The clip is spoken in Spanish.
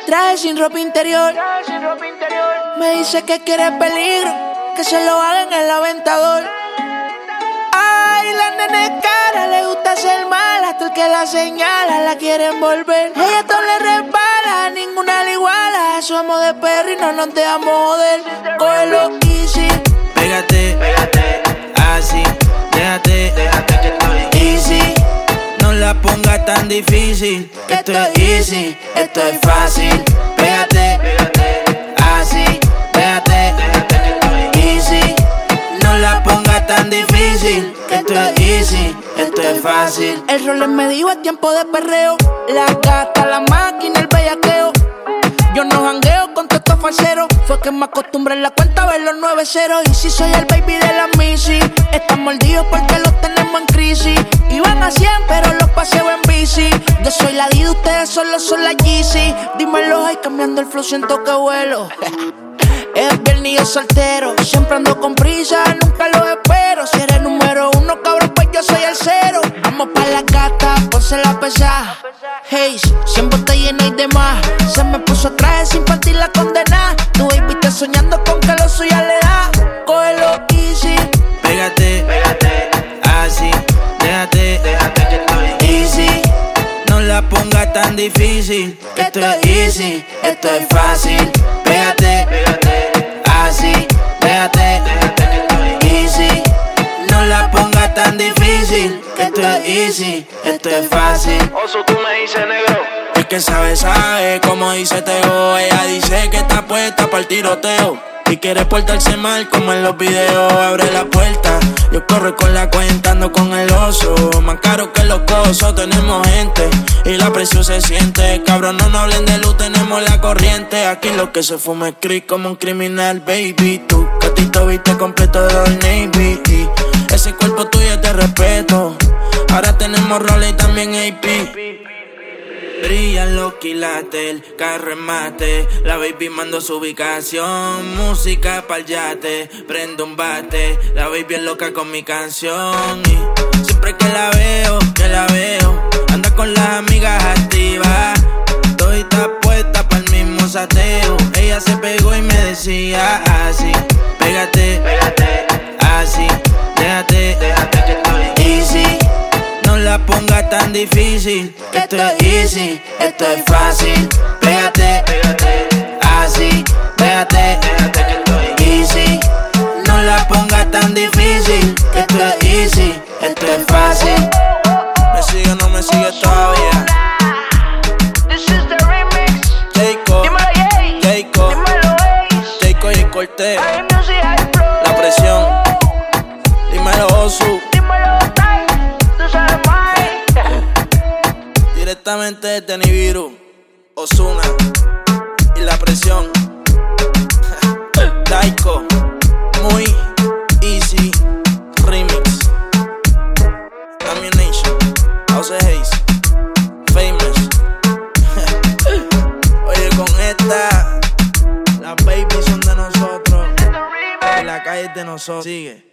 traje sin ropa interior. Me dice que quiere peligro, que se lo haga en el aventador. Ay, la nena es cara, le gusta ser mala, hasta el que la señala la quiere envolver. Ella todo le resbala, ninguna le iguala. Somos de perro y no nos dejamos joder. Cógelo easy, pégate, así, déjate que estoy easy. No la pongas tan difícil, que esto es easy, esto es fácil. Pégate, así, déjate que estoy easy. No la pongas tan difícil, que esto es easy, esto es fácil. El rol me dijo es tiempo de perreo. La gata, la máquina, el bellaqueo. Yo no jangueo con todos estos falseros. Fue que me acostumbré en la cuenta a ver los 9-0. Y si soy el baby de la Missy, están mordidos porque los tenemos en crisis. Iban a 100 pero los paseo en bici. Yo soy la Dida, ustedes solo son la Yeezy. Dímelo, ay, cambiando el flow siento que vuelo. Es viernes y yo soltero, siempre ando con prisa, nunca lo espero. Si eres número 1, cabrón, pues yo soy el 0. Vamos pa' la gata, ponse la pesada. Hey, 100 botellas y demás. Se me puso traje sin partir la condena. Tu baby está soñando con que lo suya le da. Cógelo easy, pégate, así, déjate que estoy easy. No la pongas tan difícil, que esto es easy, esto es fácil. Pégate, así, déjate que estoy easy. No la pongas tan difícil, que esto es easy, esto es fácil. Oso, tú me dices negro. El que sabe, como dice Teo. Ella dice que está puesta para el tiroteo y quiere portarse mal como en los videos. Abre la puerta, yo corro con la cuenta, ando con el oso. Más caro que los cosos, tenemos gente y la presión se siente. Cabrón, no nos hablen de luz, tenemos la corriente. Aquí lo que se fuma es creep como un criminal, baby. Tu gatito viste completo de Old Navy. Ese cuerpo tuyo es de respeto. Ahora tenemos roles y también AP. Brillan los quilates, el carro en mate. La baby mandó su ubicación. Música pa'l yate, prendo un bate. La baby es loca con mi canción. Y siempre que la veo, anda con las amigas activas. Estoy puesta pa'l mismo sateo. Ella se pegó y me decía así: pégate, así, déjate que estoy easy. No la pongas tan difícil, que esto es easy, esto es fácil. Pégate, así, déjate que estoy easy. No la pongas tan difícil, que esto es easy, esto es fácil. ¿Me sigue o no me sigue todavía? This is the remix. Jayco, Jayco y Cortés. La presión, dímelo Osu. Directamente desde Nibiru, Ozuna y la presión. Jayco, muy easy remix. También Nation, House Hayes, Famous. Oye, con esta, las babies son de nosotros y la calle es de nosotros. Sigue.